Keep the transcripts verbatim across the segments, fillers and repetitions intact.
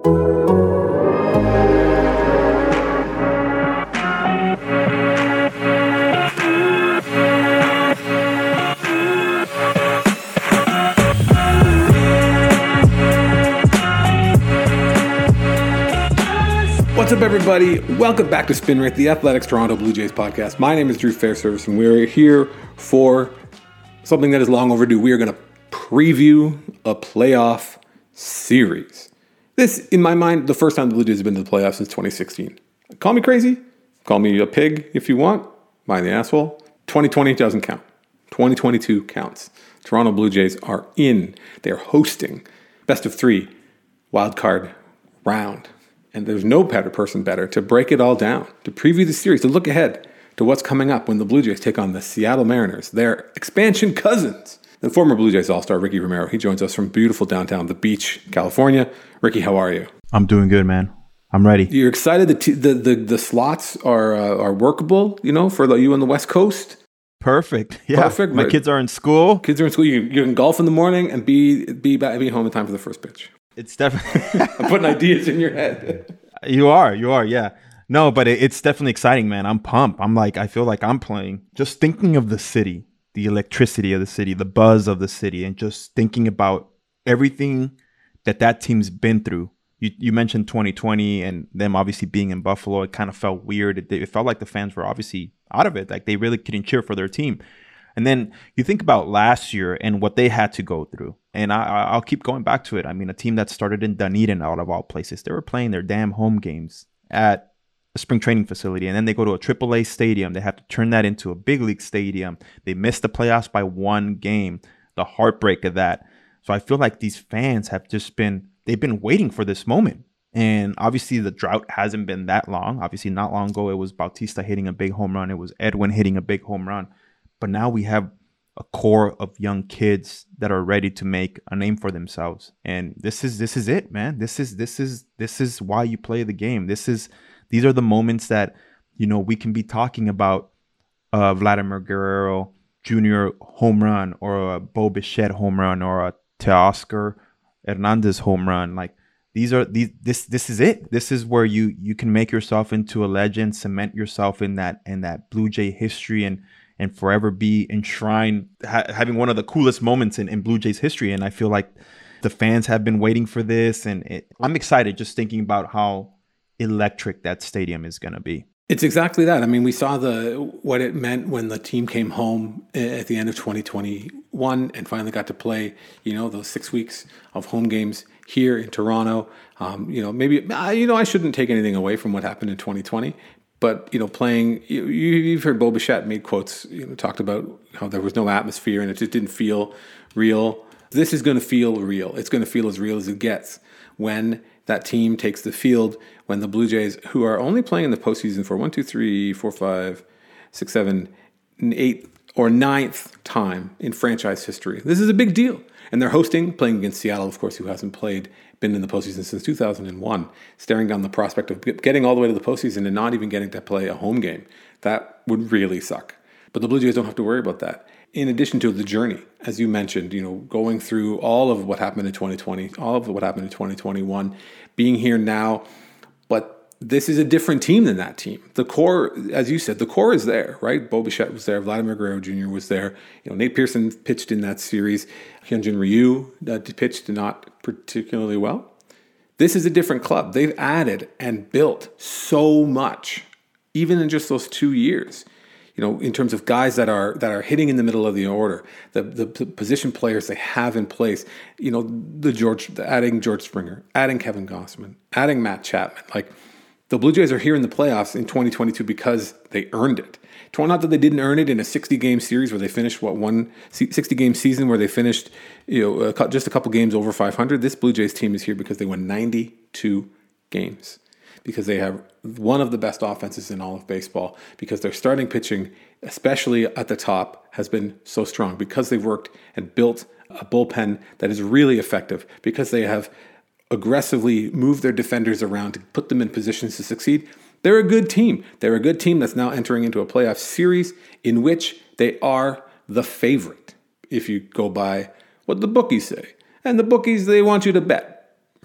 What's up, everybody? Welcome back to Spin Rate, the Athletics Toronto Blue Jays podcast. My name is Drew Fairservice, and we're here for something that is long overdue. We are going to preview a playoff series. This, in my mind, the first time the Blue Jays have been to the playoffs since twenty sixteen. Call me crazy. Call me a pig if you want. Mind the asshole. twenty twenty doesn't count. twenty twenty-two counts. Toronto Blue Jays are in. They're hosting best of three wild card round. And there's no better person better to break it all down, to preview the series, to look ahead to what's coming up when the Blue Jays take on the Seattle Mariners, their expansion cousins. The former Blue Jays All-Star, Ricky Romero, he joins us from beautiful downtown The Beach, California. Ricky, how are you? I'm doing good, man. I'm ready. You're excited? The t- the, the the slots are uh, are workable, you know, for the, you on the West Coast? Perfect. Yeah. Perfect. My right. kids are in school. Kids are in school. You, you can golf in the morning and be be back, be home in time for the first pitch. It's definitely I'm putting ideas in your head. You are, you are, yeah. No, but it, it's definitely exciting, man. I'm pumped. I'm like, I feel like I'm playing. Just thinking of the city, the electricity of the city, the buzz of the city, and just thinking about everything that that team's been through. You you mentioned twenty twenty and them obviously being in Buffalo. It kind of felt weird. It, it felt like the fans were obviously out of it. Like they really couldn't cheer for their team. And then you think about last year and what they had to go through. And I, I'll keep going back to it. I mean, a team that started in Dunedin, out of all places, they were playing their damn home games at a spring training facility. And then they go to a triple A stadium. They have to turn that into a big league stadium. They missed the playoffs by one game. The heartbreak of that. So I feel like these fans have just been, they've been waiting for this moment. And obviously the drought hasn't been that long. Obviously not long ago, it was Bautista hitting a big home run. It was Edwin hitting a big home run. But now we have a core of young kids that are ready to make a name for themselves. And this is this is it, man. This is this is this is why you play the game. This is these are the moments that, you know, we can be talking about uh, Vladimir Guerrero Junior home run, or a Bo Bichette home run, or a Teoscar Hernandez home run. Like these are these this this is it. This is where you you can make yourself into a legend, cement yourself in that in that Blue Jay history, and and forever be enshrined, ha- having one of the coolest moments in, in Blue Jays history. And I feel like the fans have been waiting for this. And it, I'm excited just thinking about how electric that stadium is going to be. It's exactly that. I mean, we saw the what it meant when the team came home at the end of twenty twenty-one and finally got to play, you know, those six weeks of home games here in Toronto. Um, you know, maybe, you know, I shouldn't take anything away from what happened in twenty twenty. But, you know, playing, you, you've heard Bo Bichette made quotes, you know, talked about how there was no atmosphere and it just didn't feel real. This is going to feel real. It's going to feel as real as it gets when that team takes the field, when the Blue Jays, who are only playing in the postseason for one, two, three, four, five, six, seven, eight, or ninth time in franchise history. This is a big deal. And they're hosting, playing against Seattle, of course, who hasn't played, been in the postseason since two thousand one, staring down the prospect of getting all the way to the postseason and not even getting to play a home game. That would really suck. But the Blue Jays don't have to worry about that. In addition to the journey, as you mentioned, you know, going through all of what happened in twenty twenty, all of what happened in twenty twenty-one, being here now, but this is a different team than that team. The core, as you said, the core is there, right? Bo Bichette was there. Vladimir Guerrero Junior was there. You know, Nate Pearson pitched in that series. Hyunjin Ryu uh, pitched not particularly well. This is a different club. They've added and built so much, even in just those two years. You know, in terms of guys that are that are hitting in the middle of the order, the the p- position players they have in place. You know, the George, the adding George Springer, adding Kevin Gossman, adding Matt Chapman, like. The Blue Jays are here in the playoffs in twenty twenty-two because they earned it. Not that they didn't earn it in a sixty-game series where they finished, what, one sixty-game season where they finished, you know, just a couple games over five hundred. This Blue Jays team is here because they won ninety-two games, because they have one of the best offenses in all of baseball, because their starting pitching, especially at the top, has been so strong, because they've worked and built a bullpen that is really effective, because they have aggressively move their defenders around to put them in positions to succeed. They're a good team. They're a good team that's now entering into a playoff series in which they are the favorite, if you go by what the bookies say. And the bookies, they want you to bet,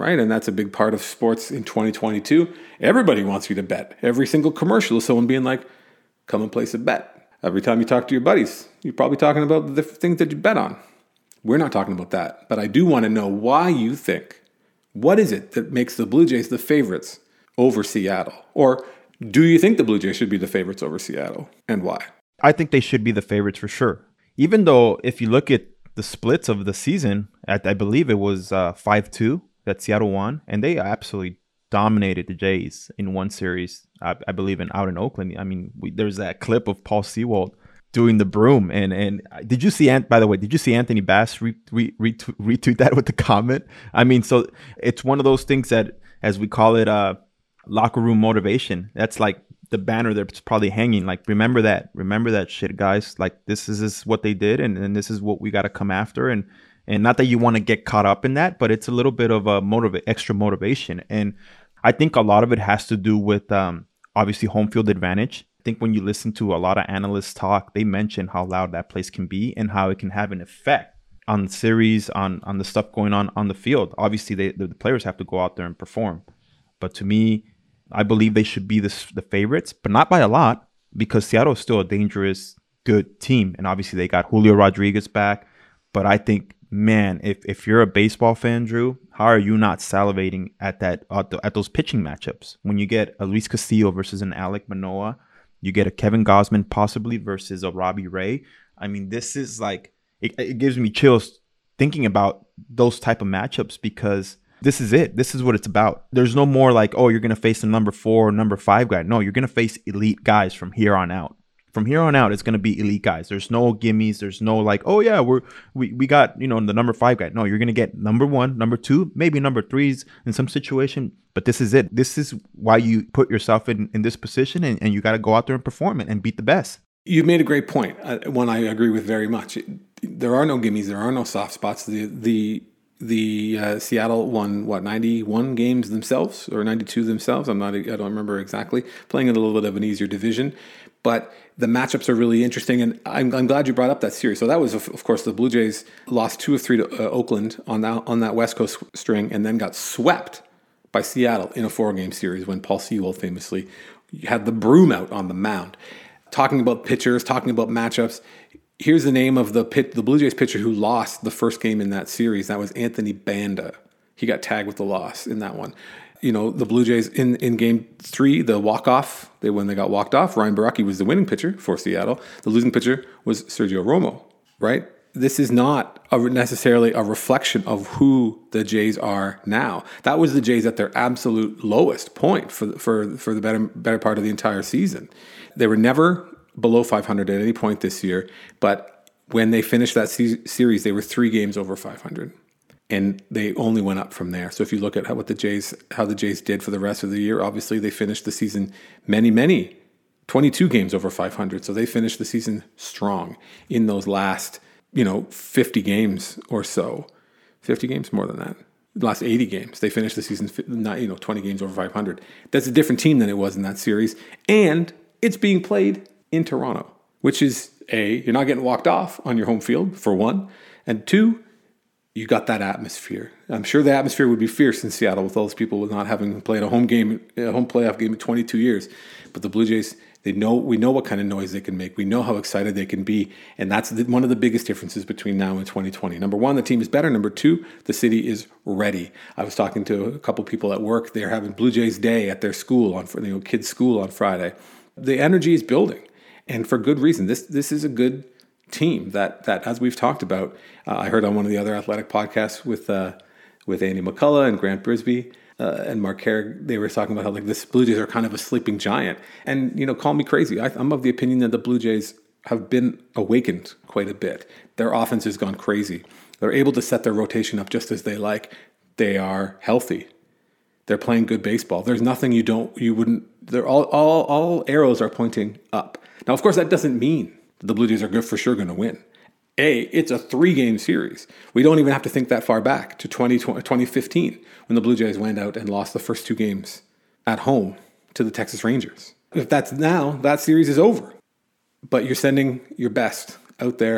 right? And that's a big part of sports in twenty twenty-two. Everybody wants you to bet. Every single commercial is someone being like, come and place a bet. Every time you talk to your buddies, you're probably talking about the things that you bet on. We're not talking about that. But I do want to know why you think, what is it that makes the Blue Jays the favorites over Seattle? Or do you think the Blue Jays should be the favorites over Seattle, and why? I think they should be the favorites for sure. Even though if you look at the splits of the season, I, I believe it was uh, five two that Seattle won, and they absolutely dominated the Jays in one series, I, I believe, in out in Oakland. I mean, we, there's that clip of Paul Sewald doing the broom. And and did you see, Ant? by the way, did you see Anthony Bass re, re, retweet, retweet that with the comment? I mean, so it's one of those things that, as we call it, uh, locker room motivation. That's like the banner that's probably hanging. Like, remember that. Remember that shit, guys. Like, this is, this is what they did, and, and this is what we got to come after. And and not that you want to get caught up in that, but it's a little bit of a motiv- extra motivation. And I think a lot of it has to do with, um, obviously, home field advantage. I think when you listen to a lot of analysts talk, they mention how loud that place can be and how it can have an effect on the series, on, on the stuff going on on the field. Obviously, they, the, the players have to go out there and perform. But to me, I believe they should be the, the favorites, but not by a lot, because Seattle is still a dangerous, good team. And obviously, they got Julio Rodriguez back. But I think, man, if, if you're a baseball fan, Drew, how are you not salivating at that at, the, at those pitching matchups? When you get a Luis Castillo versus an Alek Manoah, you get a Kevin Gausman possibly versus a Robbie Ray. I mean, this is like, it, it gives me chills thinking about those type of matchups, because this is it. This is what it's about. There's no more like, oh, you're going to face a number four or number five guy. No, you're going to face elite guys from here on out. From here on out, it's going to be elite guys. There's no gimmies. There's no like, oh yeah, we're we, we got, you know, the number five guy. No, you're going to get number one, number two, maybe number threes in some situation. But this is it. This is why you put yourself in, in this position, and, and you got to go out there and perform it and beat the best. You made a great point, uh, one I agree with very much. There are no gimmies. There are no soft spots. The the the uh, Seattle won what ninety-one games themselves, or ninety-two themselves. I'm not. I don't remember exactly. Playing in a little bit of an easier division, but the matchups are really interesting, and I'm, I'm glad you brought up that series. So that was, of, of course, the Blue Jays lost two of three to uh, Oakland on that on that West Coast string, and then got swept by Seattle in a four-game series when Paul Sewald famously had the broom out on the mound. Talking about pitchers, talking about matchups. Here's the name of the pit, the Blue Jays pitcher who lost the first game in that series. That was Anthony Banda. He got tagged with the loss in that one. You know, the Blue Jays in, in game three, the walk-off, they when they got walked off, Ryan Baraki was the winning pitcher for Seattle. The losing pitcher was Sergio Romo, right? This is not a, necessarily a reflection of who the Jays are now. That was the Jays at their absolute lowest point for, for, for the better, better part of the entire season. They were never below five hundred at any point this year, but when they finished that se- series, they were three games over five hundred. And they only went up from there. So if you look at how what the Jays, how the Jays did for the rest of the year, obviously they finished the season many, many, twenty-two games over five hundred. So they finished the season strong in those last, you know, fifty games or so. fifty games, more than that. The last eighty games, they finished the season, not, you know, twenty games over five hundred. That's a different team than it was in that series. And it's being played in Toronto, which is A, you're not getting walked off on your home field, for one. And two, you got that atmosphere. I'm sure the atmosphere would be fierce in Seattle with all those people not having played a home game, a home playoff game in twenty-two years. But the Blue Jays, they know we know what kind of noise they can make. We know how excited they can be, and that's the, one of the biggest differences between now and twenty twenty. Number one, the team is better. Number two, the city is ready. I was talking to a couple people at work. They're having Blue Jays Day at their school on, you know, kids' school on Friday. The energy is building, and for good reason. This this is a good team that that as we've talked about. Uh, I heard on one of the other athletic podcasts with uh, with Andy McCullough and Grant Brisbee uh, and Mark Carrick, they were talking about how like this Blue Jays are kind of a sleeping giant. And you know, call me crazy. I, I'm of the opinion that the Blue Jays have been awakened quite a bit. Their offense has gone crazy. They're able to set their rotation up just as they like. They are healthy. They're playing good baseball. There's nothing you don't you wouldn't. They're all all all arrows are pointing up. Now, of course, that doesn't mean the Blue Jays are good for sure going to win. A, it's a three-game series. We don't even have to think that far back to twenty fifteen when the Blue Jays went out and lost the first two games at home to the Texas Rangers. If that's now, that series is over. But you're sending your best out there.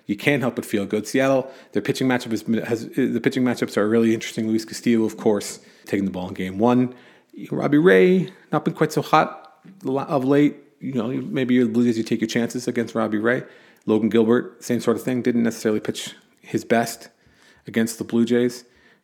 you can't help but feel good. Seattle, their pitching matchup is, has the pitching matchups are really interesting. Luis Castillo, of course, taking the ball in game one. Robbie Ray, not been quite so hot of late. You know, maybe you're the Blue Jays, you take your chances against Robbie Ray. Logan Gilbert, same sort of thing. Didn't necessarily pitch his best against the Blue Jays.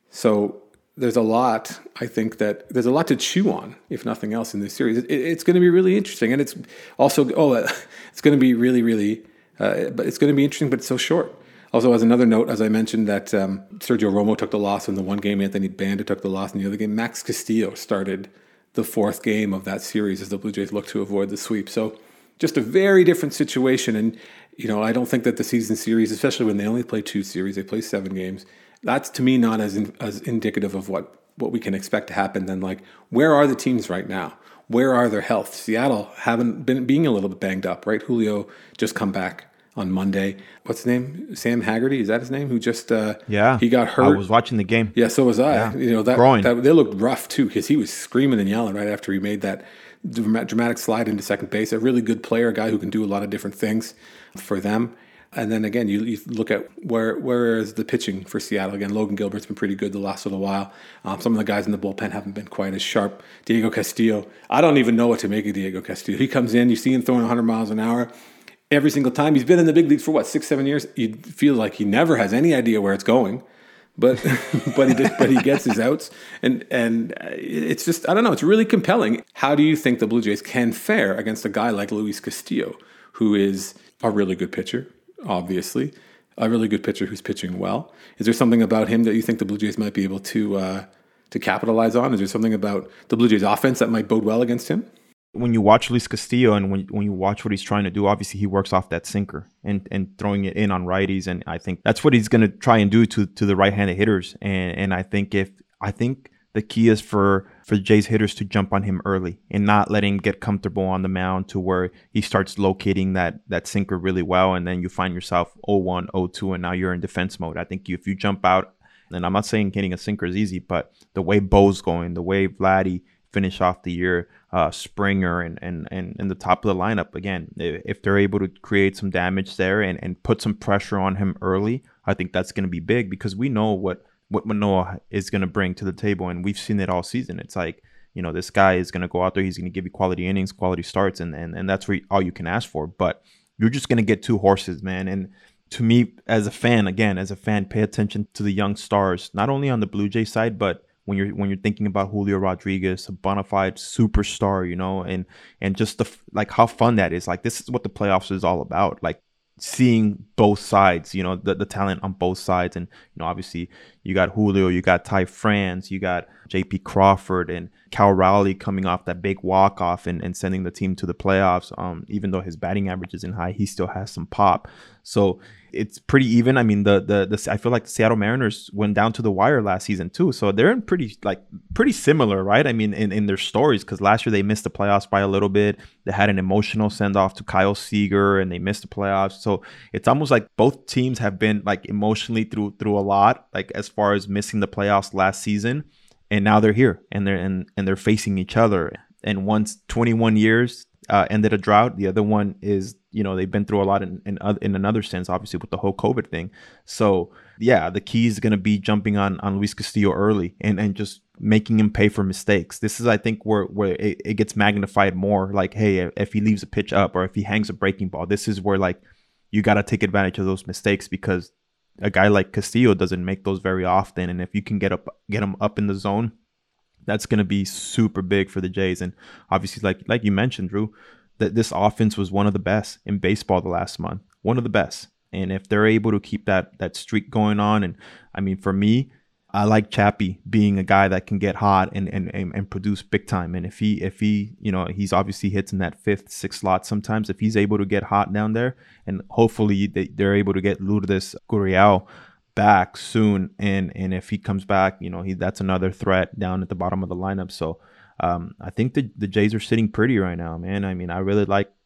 So there's a lot, I think that there's a lot to chew on, if nothing else, in this series. It, it's going to be really interesting. And it's also, oh, it's going to be really, really, uh, but it's going to be interesting, but it's so short. Also, as another note, as I mentioned, that um, Sergio Romo took the loss in the one game, Anthony Banda took the loss in the other game. Max Castillo started the fourth game of that series as the Blue Jays look to avoid the sweep. So just a very different situation. And, you know, I don't think that the season series, especially when they only play two series, they play seven games, that's to me not as in, as indicative of what, what we can expect to happen. Then, like, where are the teams right now? Where are their health? Seattle haven't been being a little bit banged up, right? Julio just come back on Monday. What's his name? Sam Haggerty, is that his name? Who just uh, yeah he got hurt. I was watching the game. Yeah, so was I. Yeah. You know that, that they looked rough too because he was screaming and yelling right after he made that dramatic slide into second base. A really good player, a guy who can do a lot of different things for them. And then again, you, you look at where where is the pitching for Seattle. Again, Logan Gilbert's been pretty good the last little while. Um, some of the guys in the bullpen haven't been quite as sharp. Diego Castillo, I don't even know what to make of Diego Castillo. He comes in, you see him throwing one hundred miles an hour every single time. He's been in the big leagues for what, six, seven years? You feel like he never has any idea where it's going. But but he but he gets his outs, and and it's just, I don't know, it's really compelling. How do you think the Blue Jays can fare against a guy like Luis Castillo, who is a really good pitcher, obviously, a really good pitcher who's pitching well? Is there something about him that you think the Blue Jays might be able to uh, to capitalize on? Is there something about the Blue Jays offense that might bode well against him? When you watch Luis Castillo and when when you watch what he's trying to do, obviously he works off that sinker and, and throwing it in on righties, and I think that's what he's going to try and do to to the right-handed hitters. And and I think if I think the key is for for Jay's hitters to jump on him early and not let him get comfortable on the mound to where he starts locating that that sinker really well, and then you find yourself oh one, oh two, and now you're in defense mode. I think if you jump out, and I'm not saying hitting a sinker is easy, but the way Bo's going, the way Vladdy finish off the year, uh, Springer and, and, and, and the top of the lineup. Again, if they're able to create some damage there and, and put some pressure on him early, I think that's going to be big because we know what, what Manoah is going to bring to the table. And we've seen it all season. It's like, you know, this guy is going to go out there. He's going to give you quality innings, quality starts, and, and, and that's all you can ask for. But you're just going to get two horses, man. And to me, as a fan, again, as a fan, pay attention to the young stars, not only on the Blue Jay side, but when you're when you're thinking about Julio Rodriguez, a bona fide superstar, you know, and and just the like how fun that is. Like, this is what the playoffs is all about. Like, seeing both sides, you know, the, the talent on both sides. And, you know, obviously you got Julio, you got Ty France, you got J P Crawford and Cal Raleigh coming off that big walk-off and, and sending the team to the playoffs. Um, even though his batting average isn't high, he still has some pop. So it's pretty even. I mean, the, the the I feel like the Seattle Mariners went down to the wire last season too. So they're in pretty like pretty similar, right? I mean, in, in their stories, because last year they missed the playoffs by a little bit. They had an emotional send-off to Kyle Seager and they missed the playoffs. So it's almost like both teams have been like emotionally through through a lot, like as far as missing the playoffs last season. And now they're here and they're and, and they're facing each other. And once twenty-one years uh, ended a drought, the other one is, you know, they've been through a lot in in, in another sense, obviously with the whole COVID thing. So yeah, the key is going to be jumping on on Luis Castillo early and, and just making him pay for mistakes. This is, I think, where where it, it gets magnified more. Like, hey, if he leaves a pitch up or if he hangs a breaking ball, this is where like you got to take advantage of those mistakes because a guy like Castillo doesn't make those very often. And if you can get up, get him up in the zone, that's going to be super big for the Jays. And obviously, like like you mentioned, Drew, that this offense was one of the best in baseball the last month, one of the best. And if they're able to keep that that streak going on, and I mean, for me, I like Chappie being a guy that can get hot and and, and, and produce big time. And if he if he you know he's obviously hits in that fifth, sixth slot sometimes. If he's able to get hot down there, and hopefully they, they're able to get Lourdes Gurriel back soon, and and if he comes back, you know he that's another threat down at the bottom of the lineup. So um, I think the the Jays are sitting pretty right now, man. I mean, I really like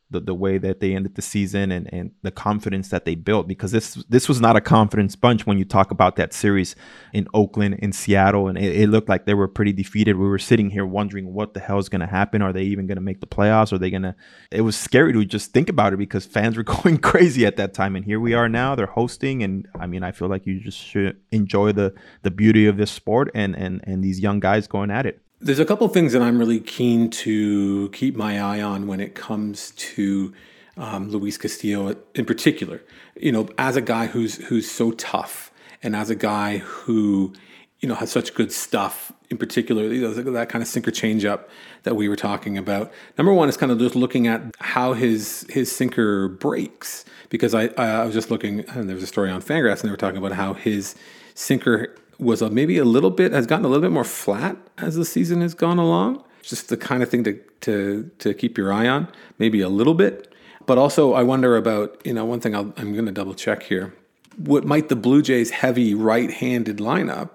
the, the way that they ended the season and, and the confidence that they built, because this this was not a confidence bunch when you talk about that series in Oakland, in Seattle, and it, it looked like they were pretty defeated. We were sitting here wondering what the hell is going to happen. Are they even going to make the playoffs? Are they going to? It was scary to just think about it because fans were going crazy at that time, and here we are now. They're hosting, and I mean, I feel like you just should enjoy the the beauty of this sport and and and these young guys going at it. There's a couple of things that I'm really keen to keep my eye on when it comes to um, Luis Castillo in particular. You know, as a guy who's who's so tough, and as a guy who, you know, has such good stuff. In particular, you know, that kind of sinker changeup that we were talking about. Number one is kind of just looking at how his his sinker breaks, because I I was just looking, and there was a story on Fangraphs, and they were talking about how his sinker was a, maybe a little bit, has gotten a little bit more flat as the season has gone along. It's just the kind of thing to, to, to keep your eye on, maybe a little bit. But also I wonder about, you know, one thing I'll, I'm going to double check here. What might the Blue Jays' heavy right-handed lineup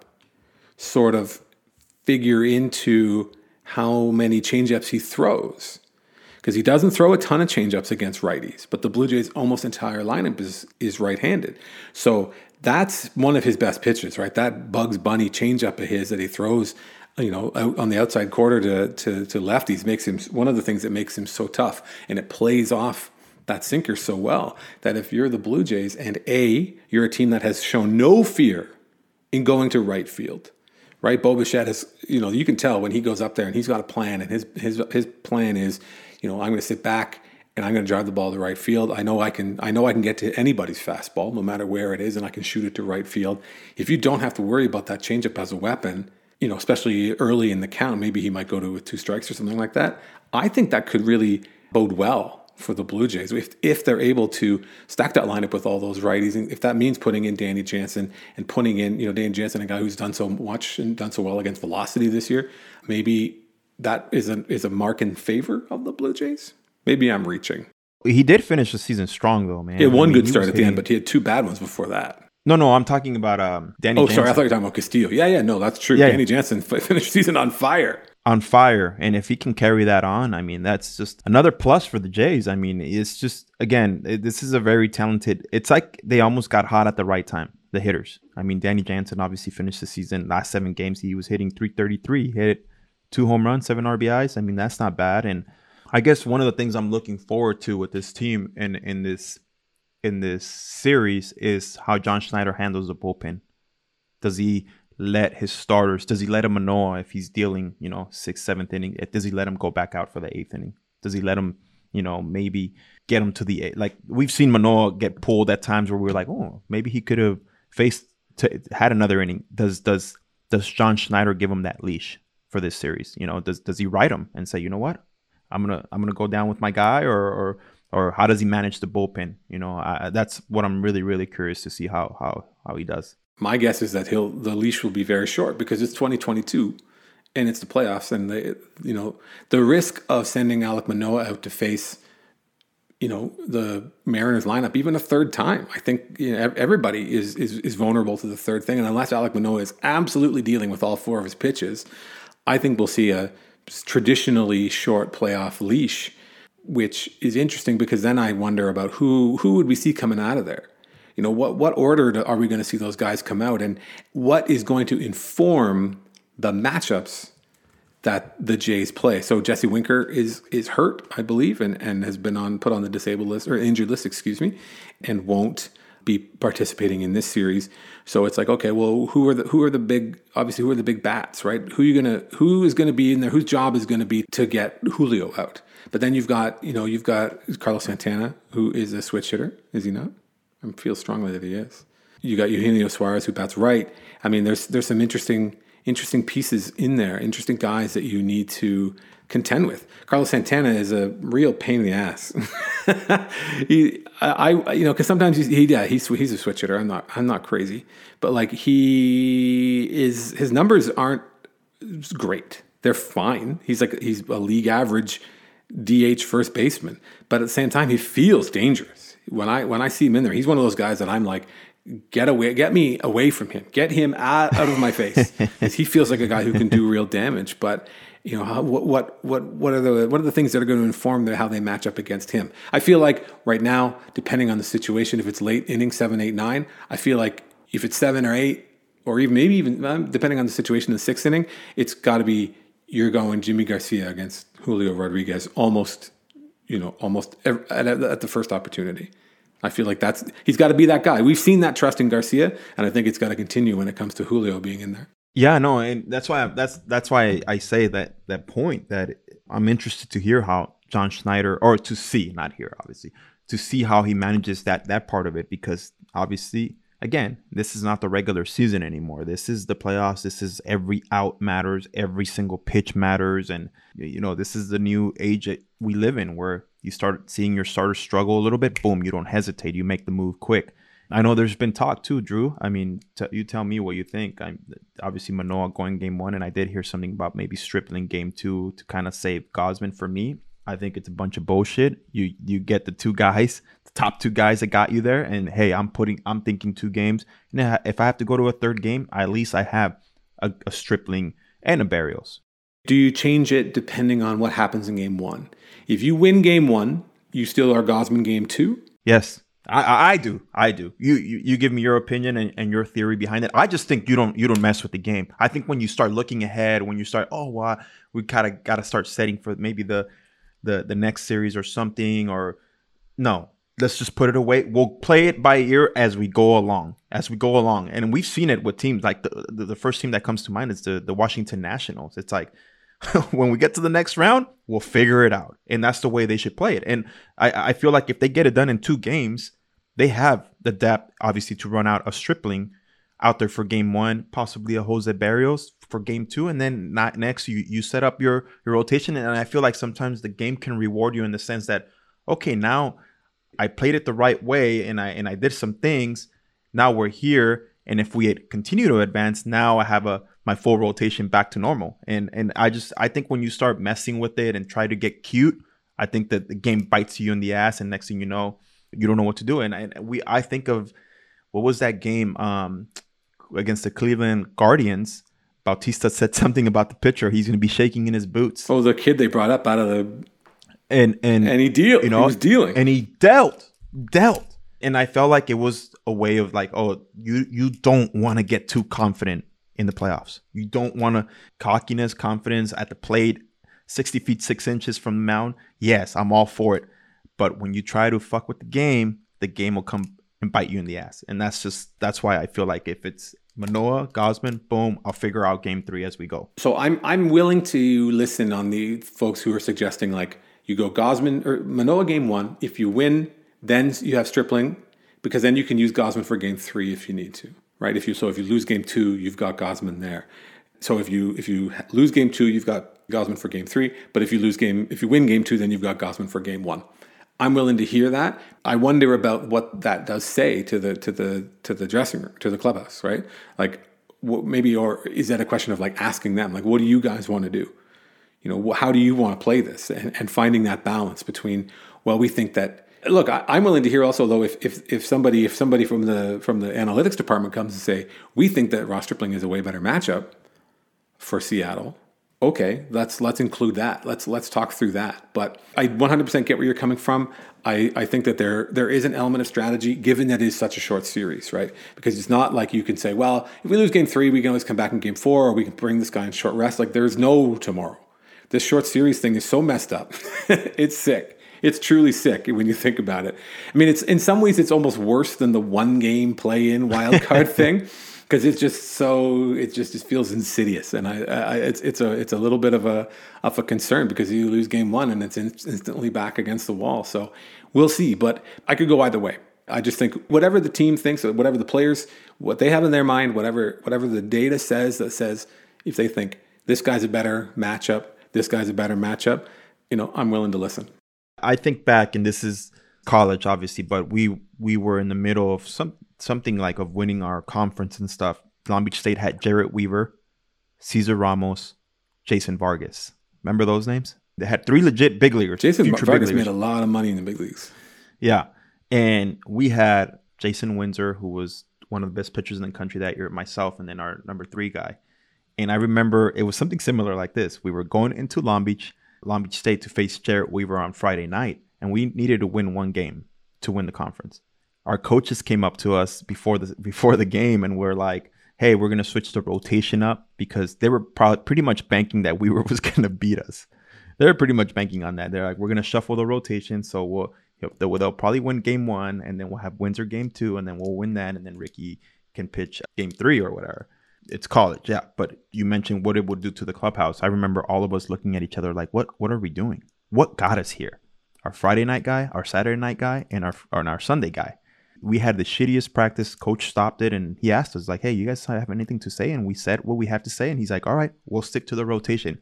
sort of figure into how many changeups he throws? Because he doesn't throw a ton of changeups against righties, but the Blue Jays' almost entire lineup is is right-handed. So that's one of his best pitches, right? That Bugs Bunny changeup of his that he throws, you know, out on the outside quarter to, to to lefties makes him one of the things that makes him so tough, and it plays off that sinker so well that if you're the Blue Jays and A, you're a team that has shown no fear in going to right field, right? Bo Bichette has, you know, you can tell when he goes up there and he's got a plan, and his his his plan is, you know, I'm going to sit back and I'm going to drive the ball to right field. I know I can. I know I can get to anybody's fastball, no matter where it is, and I can shoot it to right field. If you don't have to worry about that changeup as a weapon, you know, especially early in the count, maybe he might go to with two strikes or something like that. I think that could really bode well for the Blue Jays if if they're able to stack that lineup with all those righties, and if that means putting in Danny Jansen and putting in, you know, Danny Jansen, a guy who's done so much and done so well against velocity this year, maybe that is a is a mark in favor of the Blue Jays. Maybe I'm reaching. He did finish the season strong, though, man. He had one I mean, good start at the hitting... end, but he had two bad ones before that. No, no, I'm talking about um, Danny Oh, Jansen. sorry, I thought you were talking about Castillo. Yeah, yeah, no, that's true. Yeah, Danny yeah. Jansen finished the season on fire. On fire. And if he can carry that on, I mean, that's just another plus for the Jays. I mean, it's just, again, this is a very talented, it's like they almost got hot at the right time, the hitters. I mean, Danny Jansen obviously finished the season, last seven games, he was hitting three thirty-three, hit two home runs, seven R B Is. I mean, that's not bad. And I guess one of the things I'm looking forward to with this team in, in this in this series is how John Schneider handles the bullpen. Does he let his starters, does he let him Manoah if he's dealing, you know, sixth, seventh inning? Does he let him go back out for the eighth inning? Does he let him, you know, maybe get him to the eight? Like, we've seen Manoah get pulled at times where we're like, oh, maybe he could have faced, to, had another inning. Does does does John Schneider give him that leash for this series? You know, does does he ride him and say, you know what, I'm gonna I'm gonna go down with my guy, or or or how does he manage the bullpen? You know, I, that's what I'm really really curious to see how how how he does. My guess is that he'll the leash will be very short because it's twenty twenty-two and it's the playoffs, and they, you know, the risk of sending Alek Manoah out to face, you know, the Mariners lineup even a third time. I think, you know, everybody is is is vulnerable to the third thing, and unless Alek Manoah is absolutely dealing with all four of his pitches, I think we'll see a traditionally short playoff leash, which is interesting because then I wonder about who who would we see coming out of there. You know, what what order do, are we going to see those guys come out, and what is going to inform the matchups that the Jays play? So Jesse Winker is is hurt, I believe, and, and has been on put on the disabled list or injured list, excuse me, and won't be participating in this series. So it's like, okay, well, who are the who are the big obviously who are the big bats, right? Who are you gonna who is gonna be in there? Whose job is gonna be to get Julio out? But then you've got, you know, you've got Carlos Santana, who is a switch hitter, is he not? I feel strongly that he is. You got Eugenio Suarez, who bats right. I mean, there's there's some interesting interesting pieces in there, interesting guys that you need to contend with. Carlos Santana is a real pain in the ass. he, I, I, you know, because sometimes he's, he, yeah, he's he's a switch hitter. I'm not, I'm not crazy, but like he is, his numbers aren't great. They're fine. He's like he's a league average D H first baseman, but at the same time, he feels dangerous. When I when I see him in there, he's one of those guys that I'm like, get away, get me away from him, get him out, out of my face. He feels like a guy who can do real damage. But You know, how, what what what what are the what are the things that are going to inform the, how they match up against him? I feel like right now, depending on the situation, if it's late inning seven, eight, nine, I feel like if it's seven or eight, or even maybe even um, depending on the situation, in the sixth inning, it's got to be you're going Jimmy Garcia against Julio Rodriguez almost, you know, almost at, at the first opportunity. I feel like that's he's got to be that guy. We've seen that trust in Garcia, and I think it's got to continue when it comes to Julio being in there. Yeah, no, and that's why that's that's why I say that that point that I'm interested to hear how John Schneider, or to see, not hear, obviously, to see how he manages that that part of it, because obviously, again, this is not the regular season anymore. This is the playoffs. This is every out matters, every single pitch matters, and you know this is the new age that we live in, where you start seeing your starters struggle a little bit. Boom, you don't hesitate. You make the move quick. I know there's been talk too, Drew. I mean, t- you tell me what you think. I'm obviously Manoah going game one, and I did hear something about maybe Stripling game two to kind of save Gausman. For me, I think it's a bunch of bullshit. You you get the two guys, the top two guys that got you there, and hey, I'm putting, I'm thinking two games. And if I have to go to a third game, at least I have a, a Stripling and a Berrios. Do you change it depending on what happens in game one? If you win game one, you still are Gausman game two? Yes. I, I do. I do. You, you you give me your opinion and, and your theory behind it. I just think you don't you don't mess with the game. I think when you start looking ahead, when you start, oh, well, we kind of got to start setting for maybe the, the the next series or something, or no, let's just put it away. We'll play it by ear as we go along, as we go along. And we've seen it with teams like the the, the first team that comes to mind is the, the Washington Nationals. It's like, when we get to the next round, we'll figure it out. And that's the way they should play it. And I, I feel like if they get it done in two games, they have the depth, obviously, to run out a Stripling out there for game one, possibly a Jose Berrios for game two. And then not next, you, you set up your, your rotation. And I feel like sometimes the game can reward you in the sense that, okay, now I played it the right way and I and I did some things. Now we're here. And if we continue to advance, now I have a my full rotation back to normal. And and I just I think when you start messing with it and try to get cute, I think that the game bites you in the ass, and next thing you know, you don't know what to do. And, and we I think of what was that game um, against the Cleveland Guardians? Bautista said something about the pitcher. He's going to be shaking in his boots. Oh, the kid they brought up out of the and and and he deal you know he was dealing and he dealt dealt. And I felt like it was a way of like, oh, you you don't want to get too confident in the playoffs. You don't want to cockiness, confidence at the plate, sixty feet, six inches from the mound. Yes, I'm all for it. But when you try to fuck with the game, the game will come and bite you in the ass. And that's just, that's why I feel like if it's Manoah, Gausman, boom, I'll figure out game three as we go. So I'm I'm willing to listen on the folks who are suggesting like you go Gausman or Manoah game one. If you win, then you have Stripling, because then you can use Gausman for game three if you need to, right? If you so if you lose game two, you've got Gausman there. So if you if you lose game two, you've got Gausman for game three. But if you lose game if you win game two, then you've got Gausman for game one. I'm willing to hear that. I wonder about what that does say to the to the to the dressing room, to the clubhouse, right? Like what, maybe, or is that a question of like asking them, like, what do you guys want to do? You know, how do you want to play this, and, and finding that balance between, well, we think that. Look, I, I'm willing to hear also though if, if if somebody if somebody from the from the analytics department comes and say we think that Ross Stripling is a way better matchup for Seattle. Okay, let's let's include that. Let's let's talk through that. But I one hundred percent get where you're coming from. I, I think that there there is an element of strategy given that it is such a short series, right? Because it's not like you can say, well, if we lose game three, we can always come back in game four, or we can bring this guy in short rest. Like there's no tomorrow. This short series thing is so messed up. It's sick. It's truly sick when you think about it. I mean, it's in some ways it's almost worse than the one game play-in wild card thing, because it's just so it just, just feels insidious, and I, I it's it's a it's a little bit of a of a concern because you lose game one and it's in, instantly back against the wall. So we'll see, but I could go either way. I just think whatever the team thinks, whatever the players, what they have in their mind, whatever whatever the data says that says if they think this guy's a better matchup, this guy's a better matchup, you know, I'm willing to listen. I think back, and this is college, obviously, but we we were in the middle of some something like of winning our conference and stuff. Long Beach State had Jarrett Weaver, Cesar Ramos, Jason Vargas. Remember those names? They had three legit big leaguers. Jason Vargas made a lot of money in the big leagues. Yeah, and we had Jason Windsor, who was one of the best pitchers in the country that year, myself, and then our number three guy. And I remember it was something similar like this. We were going into Long Beach, Long Beach State to face Jarrett Weaver on Friday night, and we needed to win one game to win the conference. Our coaches came up to us before the before the game and were like, hey, we're going to switch the rotation up, because they were pro- pretty much banking that Weaver was going to beat us. They're pretty much banking on that. They're like, we're going to shuffle the rotation, so we'll they'll, they'll probably win game one, and then we'll have Windsor game two, and then we'll win that, and then Ricky can pitch game three or whatever. It's college, yeah. But you mentioned what it would do to the clubhouse. I remember all of us looking at each other like, what what are we doing? What got us here? Our Friday night guy, our Saturday night guy, and our and our Sunday guy. We had the shittiest practice. Coach stopped it, and he asked us, like, hey, you guys have anything to say? And we said what we have to say. And he's like, all right, we'll stick to the rotation.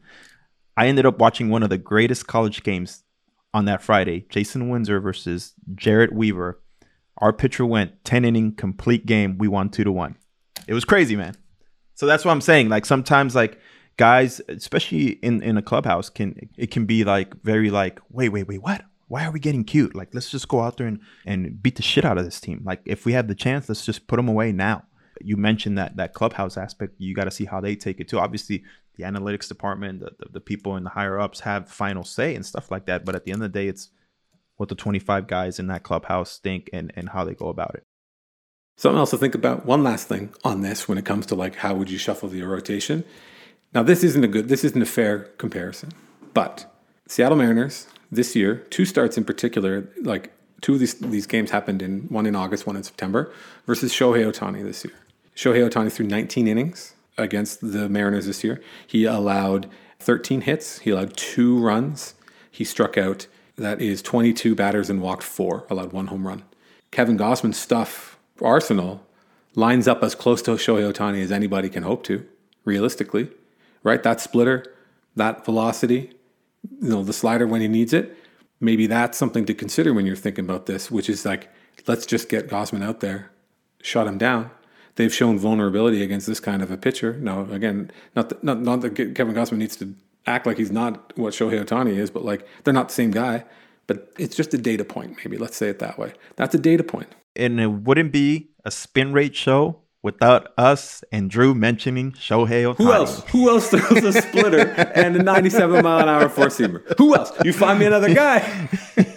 I ended up watching one of the greatest college games on that Friday, Jason Windsor versus Jarrett Weaver. Our pitcher went ten inning, complete game. We won two to one. It was crazy, man. So that's what I'm saying. Like, sometimes, like, guys, especially in, in a clubhouse, can it can be like very like, wait, wait, wait, what? Why are we getting cute? Like, let's just go out there and, and beat the shit out of this team. Like, if we have the chance, let's just put them away now. You mentioned that that clubhouse aspect. You got to see how they take it too. Obviously, the analytics department, the, the, the people in the higher ups have final say and stuff like that. But at the end of the day, it's what the twenty-five guys in that clubhouse think and, and how they go about it. Something else to think about. One last thing on this when it comes to like how would you shuffle the rotation. Now, this isn't a good, this isn't a fair comparison, but Seattle Mariners this year, two starts in particular, like two of these these games happened in one in August, one in September, versus Shohei Ohtani this year. Shohei Ohtani threw nineteen innings against the Mariners this year. He allowed thirteen hits. He allowed two runs. He struck out, that is twenty-two batters and walked four, allowed one home run. Kevin Gausman's stuff, arsenal, lines up as close to Shohei Ohtani as anybody can hope to, realistically, right? That splitter, that velocity, you know, the slider when he needs it. Maybe that's something to consider when you're thinking about this, which is like, let's just get Gausman out there, shut him down. They've shown vulnerability against this kind of a pitcher. Now, again, not that, not, not that Kevin Gausman needs to act like he's not what Shohei Ohtani is, but like they're not the same guy. But it's just a data point, maybe. Let's say it that way. That's a data point. And it wouldn't be a spin rate show without us and Drew mentioning Shohei Ohtani. Who else? Who else throws a splitter and a ninety-seven mile an hour four seamer? Who else? You find me another guy.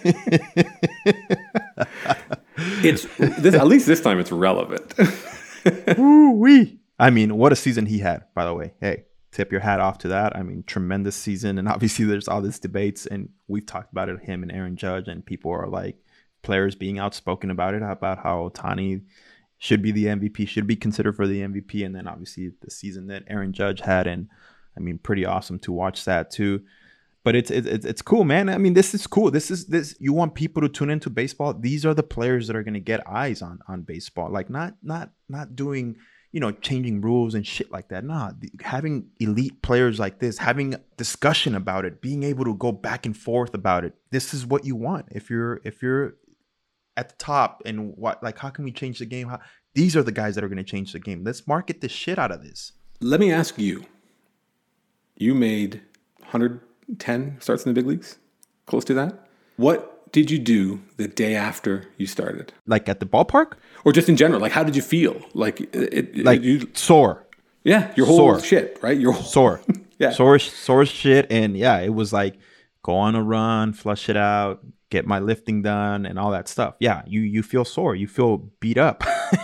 It's this. At least this time, it's relevant. Woo-wee. I mean, what a season he had, by the way. Hey, tip your hat off to that. I mean, tremendous season. And obviously, there's all these debates, and we've talked about it, him and Aaron Judge, and people are like, players being outspoken about it, about how Ohtani should be the M V P, should be considered for the M V P. And then obviously the season that Aaron Judge had. And I mean, pretty awesome to watch that too. But it's it's it's cool, man. I mean, this is cool. This is this. You want people to tune into baseball. These are the players that are going to get eyes on on baseball. Like not not not doing, you know, changing rules and shit like that. Nah, having elite players like this, having discussion about it, being able to go back and forth about it. This is what you want. If you're if you're at the top, and what, like, how can we change the game? How, these are the guys that are going to change the game. Let's market the shit out of this. Let me ask you. You made one hundred ten starts in the big leagues, close to that. What did you do the day after you started? Like at the ballpark, or just in general? Like, how did you feel? Like, it, like you, sore. Yeah, your whole sore. shit, right? Your whole, sore. yeah, sore, sore shit, and yeah, it was like go on a run, flush it out, get my lifting done, and all that stuff. Yeah, you you feel sore, you feel beat up.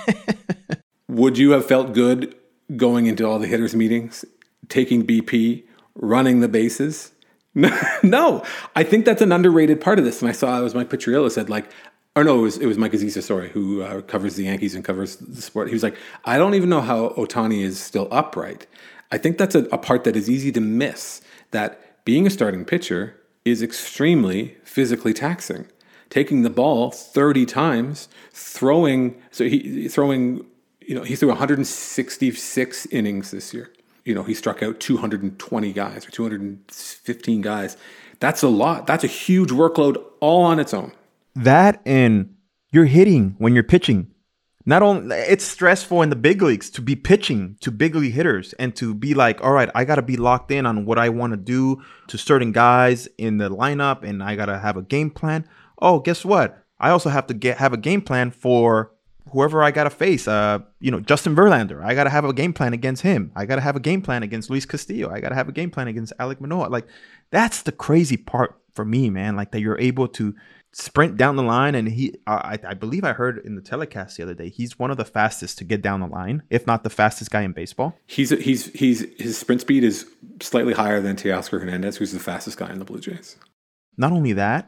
Would you have felt good going into all the hitters meetings, taking B P, running the bases? No, I think that's an underrated part of this. And I saw it was Mike Petriello said like, or no, it was it was Mike Aziza, sorry, who uh, covers the Yankees and covers the sport. He was like, I don't even know how Ohtani is still upright. I think that's a, a part that is easy to miss. That being a starting pitcher is extremely physically taxing. Taking the ball thirty times, throwing so he throwing, you know, he threw one hundred sixty-six innings this year. You know, he struck out two hundred twenty guys or two hundred fifteen guys. That's a lot. That's a huge workload all on its own. That, and you're hitting when you're pitching. Not only it's stressful in the big leagues to be pitching to big league hitters and to be like, all right, I got to be locked in on what I want to do to certain guys in the lineup, and I got to have a game plan. Oh, guess what? I also have to get have a game plan for whoever I got to face, uh, you know, Justin Verlander, I got to have a game plan against him. I got to have a game plan against Luis Castillo. I got to have a game plan against Alek Manoah. Like, that's the crazy part for me, man. Like, that you're able to sprint down the line. And he, I, I believe I heard in the telecast the other day, he's one of the fastest to get down the line, if not the fastest guy in baseball. He's, he's, he's, his sprint speed is slightly higher than Teoscar Hernandez, who's the fastest guy in the Blue Jays. Not only that,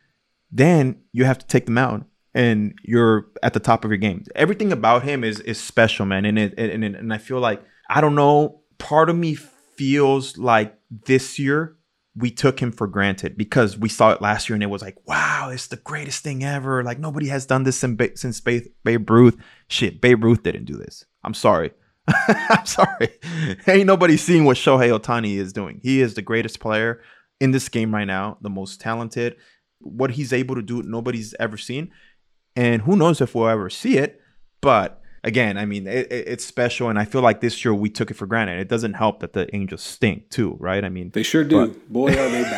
then you have to take the mound and you're at the top of your game. Everything about him is is special, man. And it, and, and I feel like, I don't know, part of me feels like this year we took him for granted because we saw it last year and it was like, wow, it's the greatest thing ever. Like, nobody has done this since, since Babe, Babe Ruth. Shit, Babe Ruth didn't do this. I'm sorry. I'm sorry. Ain't nobody seeing what Shohei Ohtani is doing. He is the greatest player in this game right now, the most talented. What he's able to do, nobody's ever seen. And who knows if we'll ever see it. But again, I mean, it, it, it's special. And I feel like this year we took it for granted. It doesn't help that the Angels stink too, right? I mean, they sure do. But... Boy, are they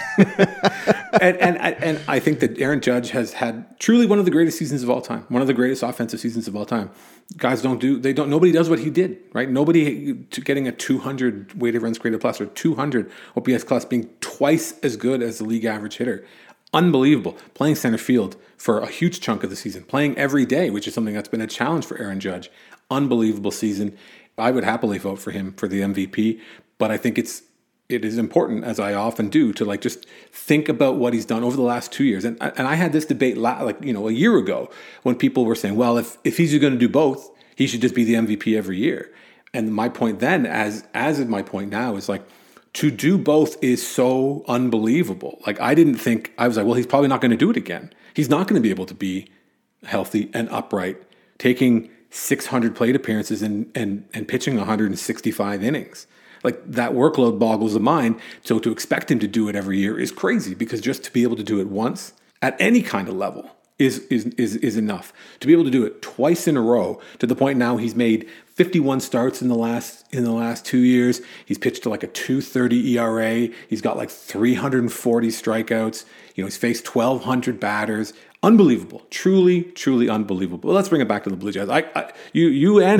bad. and, and, and I think that Aaron Judge has had truly one of the greatest seasons of all time. One of the greatest offensive seasons of all time. Guys don't do, they don't, nobody does what he did, right? Nobody getting a two hundred weighted runs created plus or two hundred O P S plus, being twice as good as the league average hitter. Unbelievable. Playing center field for a huge chunk of the season. Playing every day, which is something that's been a challenge for Aaron Judge. Unbelievable season. I would happily vote for him for the M V P, but I think it's it is important, as I often do, to like just think about what he's done over the last two years. And and I had this debate like you know a year ago when people were saying, well, if if he's going to do both, he should just be the M V P every year. And my point then, as as is my point now, is like, to do both is so unbelievable. Like, I didn't think, I was like, well, he's probably not going to do it again. He's not going to be able to be healthy and upright, taking six hundred plate appearances and and and pitching one hundred sixty-five innings. Like, that workload boggles the mind. So to expect him to do it every year is crazy, because just to be able to do it once at any kind of level is is is is enough. To be able to do it twice in a row, to the point now he's made fifty-one starts in the last in the last two years. He's pitched to like a two thirty E R A. He's got like three hundred forty strikeouts. You know, he's faced twelve hundred batters. Unbelievable. Truly, truly unbelievable. Well, let's bring it back to the Blue Jays. I, I you you and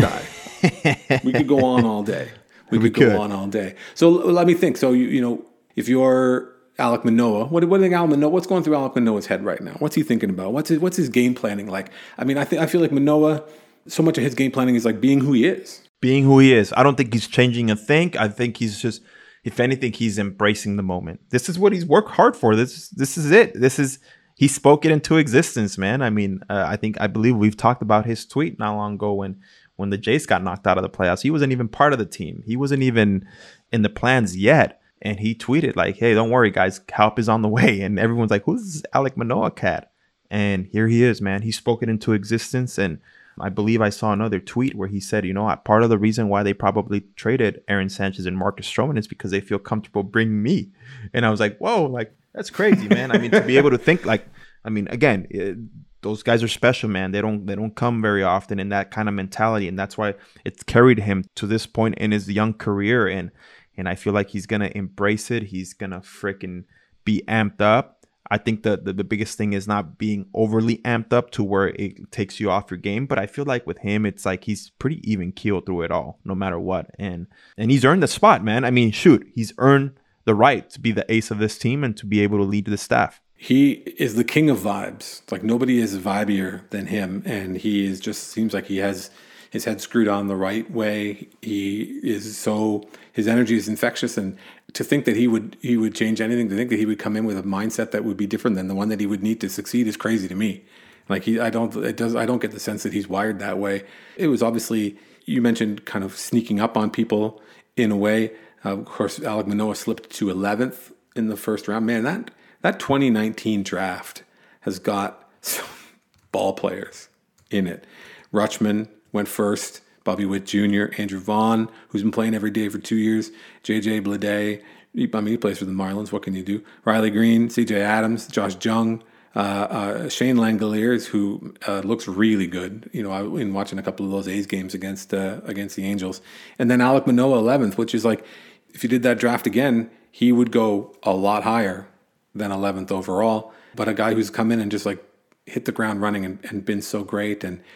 I, we could go on all day. We, we could, could go on all day. So let me think. So, you you know, if you're Alek Manoah, what, what do you think Alek Manoah, what's going through Alek Manoah's head right now? What's he thinking about? What's his, what's his game planning like? I mean, I think I feel like Manoah, so much of his game planning is like being who he is. Being who he is. I don't think he's changing a thing. I think he's just, if anything, he's embracing the moment. This is what he's worked hard for. This, this is it. This is, he spoke it into existence, man. I mean, uh, I think, I believe we've talked about his tweet not long ago when, when the Jays got knocked out of the playoffs. He wasn't even part of the team. He wasn't even in the plans yet. And he tweeted like, hey, don't worry, guys. Help is on the way. And everyone's like, who's this Alek Manoah cat? And here he is, man. He spoke it into existence. And I believe I saw another tweet where he said, you know, part of the reason why they probably traded Aaron Sanchez and Marcus Stroman is because they feel comfortable bringing me. And I was like, whoa, like, that's crazy, man. I mean, to be able to think like, I mean, again, it, those guys are special, man. They don't they don't come very often in that kind of mentality. And that's why it's carried him to this point in his young career. And and I feel like he's going to embrace it. He's going to freaking be amped up. I think the, the the biggest thing is not being overly amped up to where it takes you off your game. But I feel like with him, it's like he's pretty even keeled through it all, no matter what. And and he's earned the spot, man. I mean, shoot, he's earned the right to be the ace of this team and to be able to lead the staff. He is the king of vibes. Like, nobody is vibier than him. And he is just seems like he has his head screwed on the right way. He is so, his energy is infectious. And to think that he would he would change anything, to think that he would come in with a mindset that would be different than the one that he would need to succeed is crazy to me. Like, he, I don't, it does, I don't get the sense that he's wired that way. It was obviously, you mentioned kind of sneaking up on people in a way. Uh, of course, Alek Manoah slipped to eleventh in the first round. Man, that that twenty nineteen draft has got some ball players in it. Rutschman went first. Bobby Witt Junior, Andrew Vaughn, who's been playing every day for two years. J J Bleday. I mean, he plays for the Marlins. What can you do? Riley Green, C J Adams, Josh Jung, uh, uh, Shane Langoliers, who uh, looks really good. You know, I've been watching a couple of those A's games against uh, against the Angels. And then Alek Manoah eleventh, which is like, if you did that draft again, he would go a lot higher than eleventh overall. But a guy who's come in and just like hit the ground running and, and been so great. And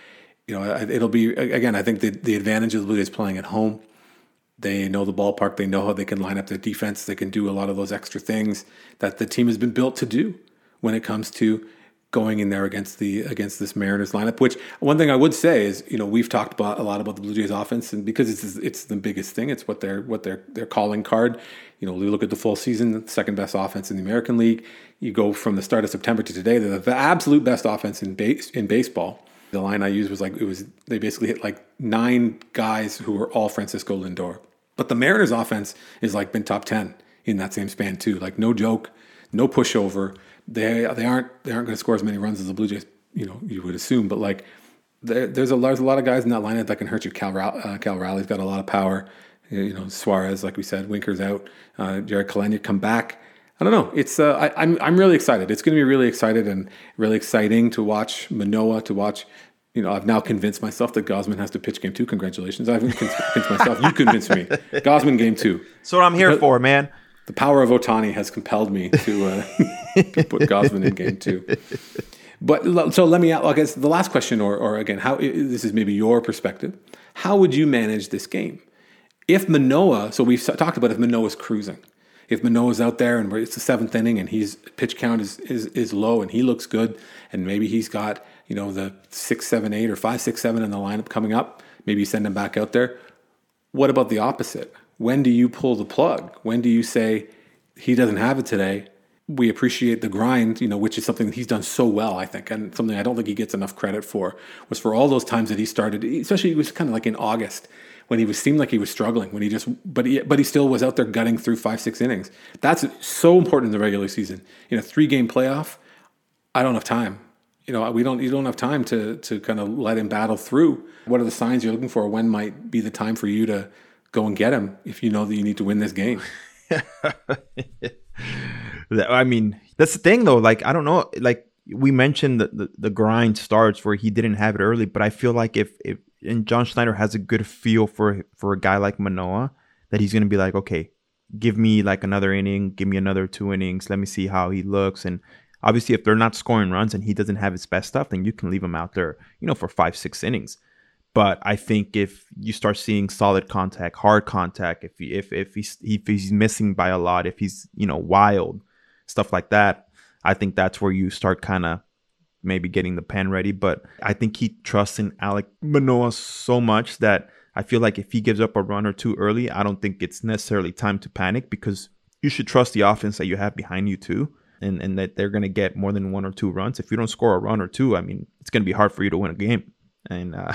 You know, it'll be, again, I think the, the advantage of the Blue Jays playing at home. They know the ballpark. They know how they can line up their defense. They can do a lot of those extra things that the team has been built to do when it comes to going in there against the against this Mariners lineup. Which one thing I would say is, you know, we've talked about a lot about the Blue Jays offense, and because it's it's the biggest thing, it's what their what their their calling card. You know, we look at the full season, the second best offense in the American League. You go from the start of September to today, they're the absolute best offense in base in baseball. The line I used was like it was they basically hit like nine guys who were all Francisco Lindor. But the Mariners offense is like been top ten in that same span too. Like no joke, no pushover. They they aren't they aren't going to score as many runs as the Blue Jays, you know, you would assume. But like there, there's a there's a lot of guys in that lineup that can hurt you. Cal uh, Cal Raleig's got a lot of power. You know, Suarez, like we said, Winker's out. Uh, Jared Kalenic come back. I don't know. It's uh, I, I'm I'm really excited. It's going to be really excited and really exciting to watch Manoah, to watch. You know, I've now convinced myself that Gausman has to pitch game two. Congratulations. I haven't convinced myself. You convinced me. Gausman game two. That's what I'm here because for, man. The power of Ohtani has compelled me to, uh, to put Gausman in game two. But so let me, I guess the last question, or, or again, how this is maybe your perspective. How would you manage this game? If Manoah, so we've talked about if Manoah's cruising. If Manoah's out there and it's the seventh inning and his pitch count is, is is low and he looks good and maybe he's got, you know, the six, seven, eight or five, six, seven in the lineup coming up, maybe you send him back out there. What about the opposite? When do you pull the plug? When do you say he doesn't have it today? We appreciate the grind, you know, which is something that he's done so well, I think, and something I don't think he gets enough credit for, was for all those times that he started, especially it was kind of like in August when he was seemed like he was struggling, when he just, but he, but he still was out there gutting through five, six innings. That's so important in the regular season. In a three-game playoff, I don't have time. You know, we don't, you don't have time to to kind of let him battle through. What are the signs you're looking for? When might be the time for you to go and get him if you know that you need to win this game? I mean, that's the thing, though. Like, I don't know. Like, we mentioned that the, the grind starts where he didn't have it early, but I feel like if, if and John Schneider has a good feel for for a guy like Manoah, that he's going to be like, okay, give me like another inning, give me another two innings. Let me see how he looks. And obviously, if they're not scoring runs and he doesn't have his best stuff, then you can leave him out there, you know, for five, six innings. But I think if you start seeing solid contact, hard contact, if he, if if he's if he's missing by a lot, if he's, you know, wild, stuff like that, I think that's where you start kind of maybe getting the pen ready. But I think he trusts in Alek Manoah so much that I feel like if he gives up a run or two early, I don't think it's necessarily time to panic, because you should trust the offense that you have behind you too, and, and that they're going to get more than one or two runs. If you don't score a run or two, I mean, it's going to be hard for you to win a game. And uh,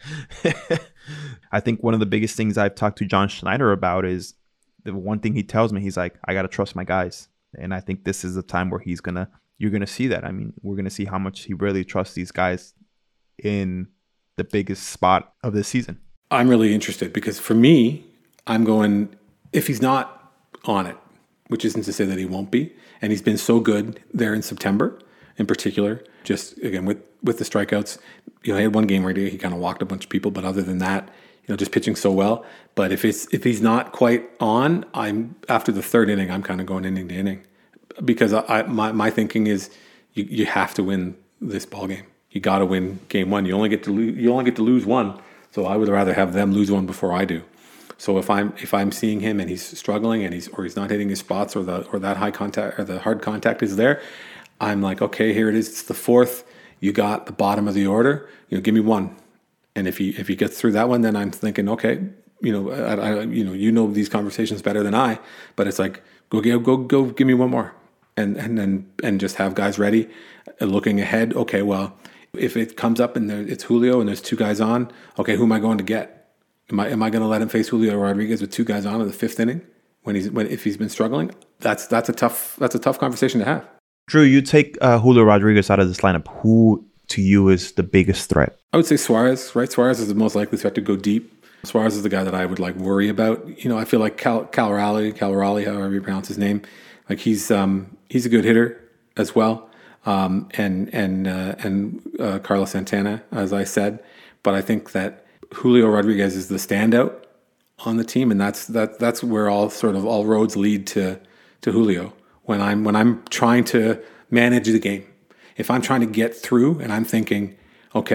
I think one of the biggest things I've talked to John Schneider about is the one thing he tells me, he's like, I got to trust my guys. And I think this is the time where he's going to, you're going to see that. I mean, we're going to see how much he really trusts these guys in the biggest spot of this season. I'm really interested because for me, I'm going, if he's not on it, which isn't to say that he won't be, and he's been so good there in September in particular, just again with, with the strikeouts, you know, he had one game where he kind of walked a bunch of people, but other than that, you know, just pitching so well. But if it's if he's not quite on, I'm after the third inning, I'm kind of going inning to inning, because I, I my my thinking is you you have to win this ball game. You got to win game one. You only get to lose. You only get to lose one. So I would rather have them lose one before I do. So if I'm if I'm seeing him and he's struggling and he's or he's not hitting his spots, or the or that high contact or the hard contact is there, I'm like, okay, here it is. It's the fourth. You got the bottom of the order. You know, give me one. And if he if he gets through that one, then I'm thinking, okay, you know, I, I, you know, you know these conversations better than I. But it's like, go go go go, give me one more, and and then and just have guys ready, looking ahead. Okay, well, if it comes up and there, it's Julio and there's two guys on, okay, who am I going to get? Am I am I going to let him face Julio Rodriguez with two guys on in the fifth inning when he's when if he's been struggling? That's that's a tough that's a tough conversation to have. Drew, you take uh, Julio Rodriguez out of this lineup. Who to you is the biggest threat? I would say Suarez, right? Suarez is the most likely threat to go deep. Suarez is the guy that I would like worry about. You know, I feel like Cal Cal Raleigh, Cal Raleigh, however you pronounce his name, like he's um, he's a good hitter as well. Um, and and uh, and uh, Carlos Santana, as I said, but I think that Julio Rodriguez is the standout on the team, and that's that that's where all sort of all roads lead to to Julio. When I'm when I'm trying to manage the game, if I'm trying to get through and I'm thinking, okay,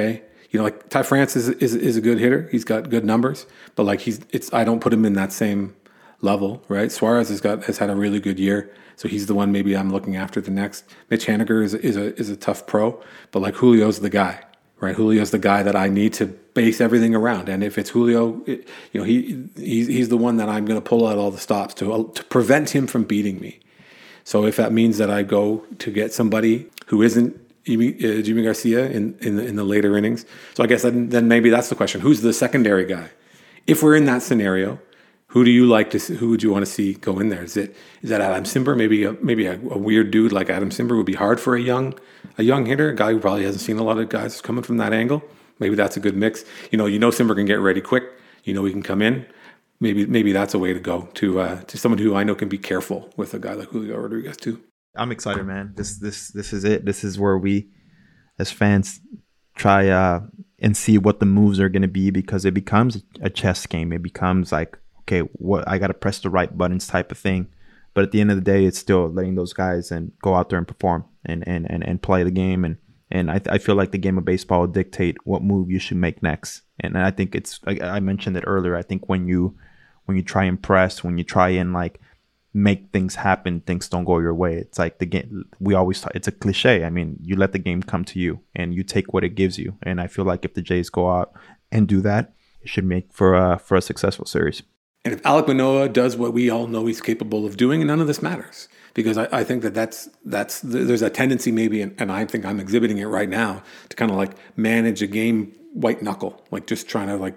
you know, like Ty France is, is is a good hitter. He's got good numbers, but like he's it's I don't put him in that same level, right? Suarez has got has had a really good year, so he's the one maybe I'm looking after the next. Mitch Haniger is is a is a tough pro, but like Julio's the guy, right? Julio's the guy that I need to base everything around, and if it's Julio, it, you know, he he's he's the one that I'm going to pull out all the stops to to prevent him from beating me. So if that means that I go to get somebody who isn't Jimmy, uh, Jimmy Garcia in, in, the, in the later innings. So I guess then, then maybe that's the question. Who's the secondary guy? If we're in that scenario, who do you like to see, who would you want to see go in there? Is it is that Adam Simber? Maybe a, maybe a, a weird dude like Adam Simber would be hard for a young a young hitter, a guy who probably hasn't seen a lot of guys coming from that angle. Maybe that's a good mix. You know, you know Simber can get ready quick. You know he can come in. Maybe maybe that's a way to go to uh, to someone who I know can be careful with a guy like Julio Rodriguez too. I'm excited, man. This this this is it. This is where we, as fans, try uh, and see what the moves are going to be, because it becomes a chess game. It becomes like, okay, what I got to press the right buttons type of thing. But at the end of the day, it's still letting those guys and go out there and perform and and and, and play the game. And and I I feel like the game of baseball will dictate what move you should make next. And I think it's like I mentioned it earlier. I think when you when you try and press, when you try and like make things happen, things don't go your way. It's like the game, we always talk, it's a cliche. I mean, you let the game come to you and you take what it gives you. And I feel like if the Jays go out and do that, it should make for a, for a successful series. And if Alek Manoah does what we all know he's capable of doing, none of this matters. Because I, I think that that's, that's, there's a tendency maybe, and, and I think I'm exhibiting it right now, to kind of like manage a game white knuckle, like just trying to like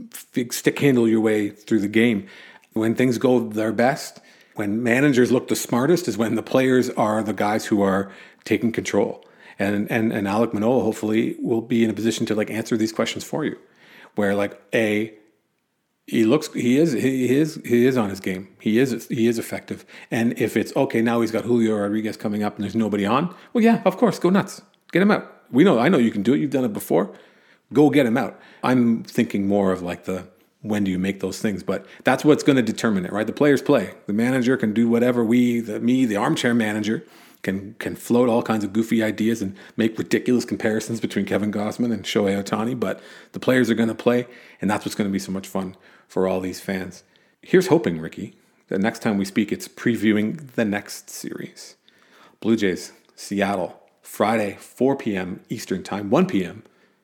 stick handle your way through the game. When things go their best, when managers look the smartest, is when the players are the guys who are taking control. And and and Alek Manoah hopefully will be in a position to like answer these questions for you, where like a he looks he is he is he is on his game. He is he is effective. And if it's okay, now he's got Julio Rodriguez coming up and there's nobody on. Well, yeah, of course, go nuts, get him out. We know I know you can do it. You've done it before. Go get him out. I'm thinking more of like the, when do you make those things? But that's what's going to determine it, right? The players play. The manager can do whatever. We, the me, the armchair manager, can can float all kinds of goofy ideas and make ridiculous comparisons between Kevin Gausman and Shohei Ohtani. But the players are going to play, and that's what's going to be so much fun for all these fans. Here's hoping, Ricky, that next time we speak, it's previewing the next series. Blue Jays, Seattle, Friday, four p.m. Eastern Time, one p.m.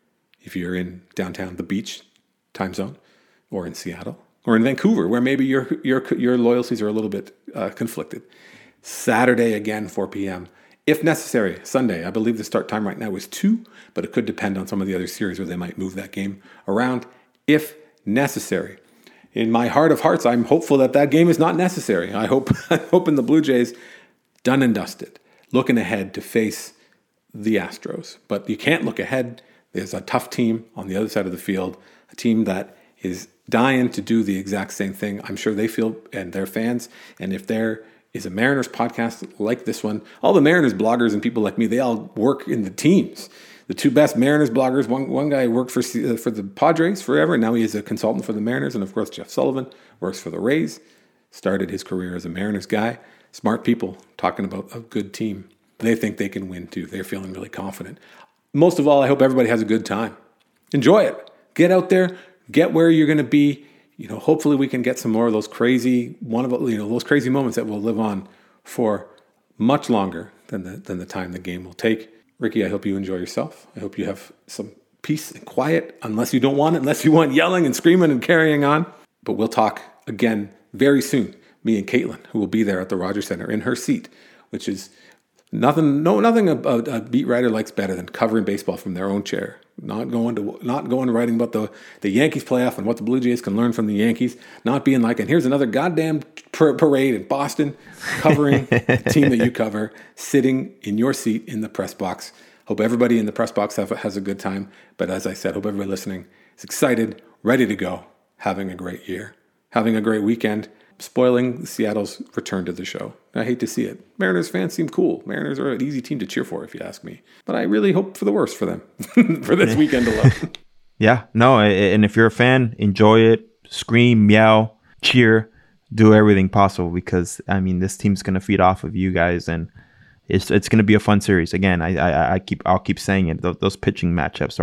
if you're in downtown, the beach time zone, or in Seattle, or in Vancouver, where maybe your your your loyalties are a little bit uh, conflicted. Saturday again, four p.m. If necessary, Sunday. I believe the start time right now is two, but it could depend on some of the other series where they might move that game around if necessary. In my heart of hearts, I'm hopeful that that game is not necessary. I hope I'm hoping the Blue Jays, done and dusted, looking ahead to face the Astros. But you can't look ahead. There's a tough team on the other side of the field, a team that is dying to do the exact same thing. I'm sure they feel, and their fans. And if there is a Mariners podcast like this one, all the Mariners bloggers and people like me, they all work in the teams. The two best Mariners bloggers, one one guy worked for uh, for the Padres forever, and now he is a consultant for the Mariners. And of course, Jeff Sullivan works for the Rays, started his career as a Mariners guy. Smart people talking about a good team. They think they can win too. They're feeling really confident. Most of all, I hope everybody has a good time. Enjoy it. Get out there. Get where you're going to be. You know, hopefully we can get some more of those crazy, one of you know those crazy moments that will live on for much longer than the than the time the game will take. Ricky, I hope you enjoy yourself. I hope you have some peace and quiet, unless you don't want it, unless you want yelling and screaming and carrying on. But we'll talk again very soon. Me and Caitlin, who will be there at the Rogers Center in her seat, which is nothing. No, nothing a, a, a beat writer likes better than covering baseball from their own chair. Not going to not going to writing about the, the Yankees playoff and what the Blue Jays can learn from the Yankees. Not being like, and here's another goddamn parade in Boston, covering the team that you cover, sitting in your seat in the press box. Hope everybody in the press box have, has a good time. But as I said, hope everybody listening is excited, ready to go, having a great year, having a great weekend, spoiling Seattle's return to the show. I hate to see it. Mariners fans seem cool. Mariners are an easy team to cheer for, if you ask me. But I really hope for the worst for them, for this weekend alone. Yeah, no, and if you're a fan, enjoy it. Scream, yell, cheer, do everything possible, because, I mean, this team's going to feed off of you guys, and it's it's going to be a fun series. Again, I, I I keep I'll keep saying it. Those, those pitching matchups are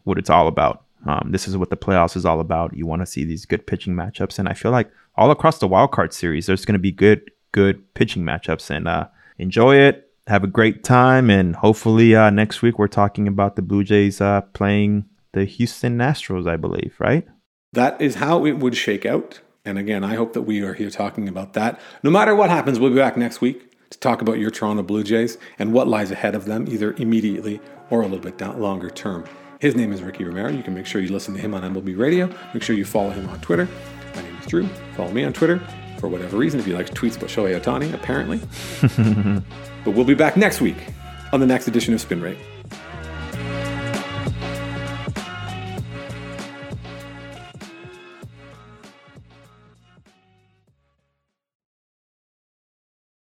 what it's all about. Um, this is what the playoffs is all about. You want to see these good pitching matchups. And I feel like all across the wild card series, there's going to be good, good pitching matchups. And uh, enjoy it. Have a great time. And hopefully uh, next week we're talking about the Blue Jays uh, playing the Houston Astros, I believe, right? That is how it would shake out. And again, I hope that we are here talking about that. No matter what happens, we'll be back next week to talk about your Toronto Blue Jays and what lies ahead of them, either immediately or a little bit down longer term. His name is Ricky Romero. You can make sure you listen to him on M L B Radio. Make sure you follow him on Twitter. My name is Drew. Follow me on Twitter for whatever reason, if you like tweets about Shohei Ohtani, apparently. But we'll be back next week on the next edition of Spin Rate.